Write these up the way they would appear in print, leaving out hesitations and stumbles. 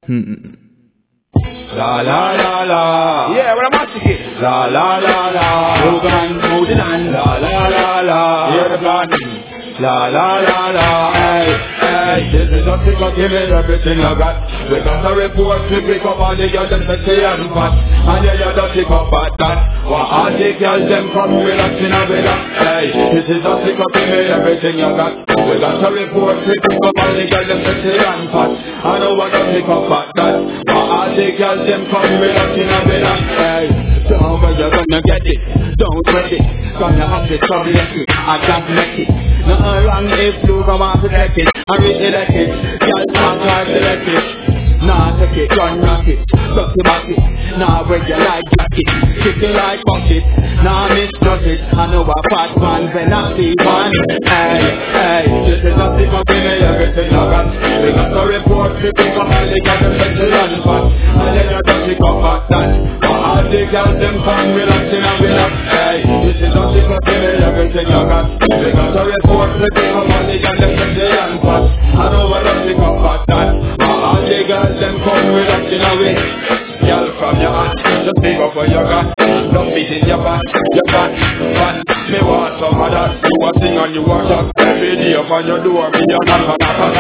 La la la la. Yeah, what am I thinking? La la la la. Moving on. La la la la. Hear the plan. La la la la. Hey, hey. This is a thing, give me everything I got. We got a report to pick up all the girls them sexy and fat. And yeah, you just pick up at that. What all the girls them come relaxing a bit of. Hey, this is a thing, give me everything you got. We got a report to pick up all the girls them sexy and fat. I know what to pick up at that. What all the girls them come relaxing a bit of. Hey, don't where you're gonna get it. Don't sweat it. Cause you have to trouble it. I can't make it. Nothing wrong if you go and protect it. I really like it. Y'all talk like select it. Nah, take it, run rocket, suck it back it. Nah, where you like jacket, kick it like bucket. Nah, misjudge it. I know a fat man when I see one. Hey, hey, this is a thing of me, everything I got. We got a report, we pick up all the girls, them sexy and fat. And then you just pick up at that. But all the girls, them come relaxing and relax. Hey, this is a thing of me, everything I got. We got a report, we pick up all the girls, them sexy and fat. I know I just pick up at that. But all the girls, them come relaxing away. Girl from your heart, just pick up what you got. Don't beat in your back, fat. Me want some of that. You a sing and you a talk. Every day up on your door, me a knock.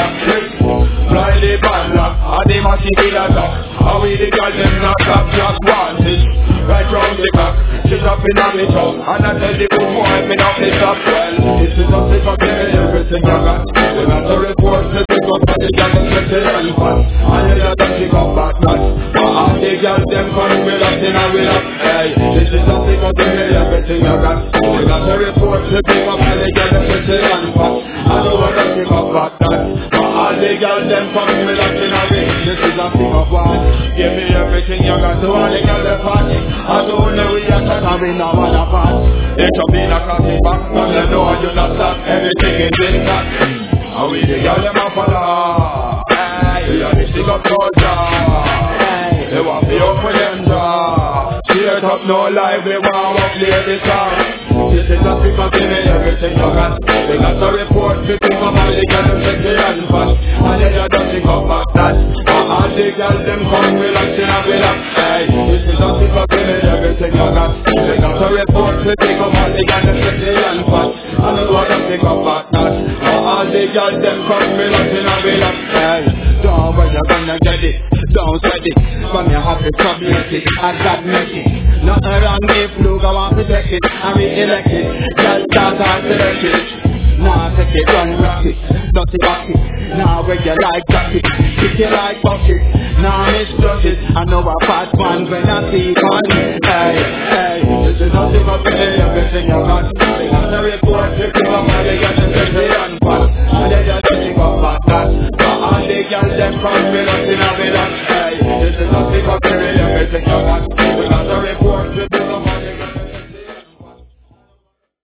Fly the band lock, and the machine kill a top. And we the girls them not stop, just want it. Right round the clock, sit up in on me top. And I tell the good boy, me not pick up well. This is a sick of everything you got. We got a report, we pick up on the girls them sexy and fat. And you just pick up back that. But all the girls them come with us in a will up. Hey, this is a sick of everything you got. We got a report, we pick up on the girls them sexy and fat. I know what to pick up back that. But all the girls them come with us in a will. This is a sick of one. Give me everything you got to all the girls them party. I don't know we are shut and we not wanna pass. It should be a classic back, but you know you not stop. Everything is in that. And we the girls them a follow. We are the stick up soldier. They want me up for them jaw. Straight up no lie, we want to play the song. This is a stick up in everything you got. We got a report, we pick up all the girls them sexy and fat. And then you just pick up at that. All the girls them come relaxing and relax. Hey, this is a stick up in everything you got. We got a report, we pick up all the girls them sexy and fat. And then you just pick up at that. All the girls them come relaxing and relax. Hey, don't worry, you're gonna get it. Don't sweat it. From your happy trouble it. I got make it. Nothing wrong if you go and protect it. I re-elect it. Girl start and select it. Nah, take it, run rocket, dirty bucket. Nah, where you like jacket, kick it like bucket. Nah, misjudge it. I know a fat man when I see one. Hey, hey, this is nothing but everything you got. They got a report, picking up all the girls them sexy and fat. And they just pick up at that. But all the girls them come with us in a village. Hey, this is nothing but everything you got.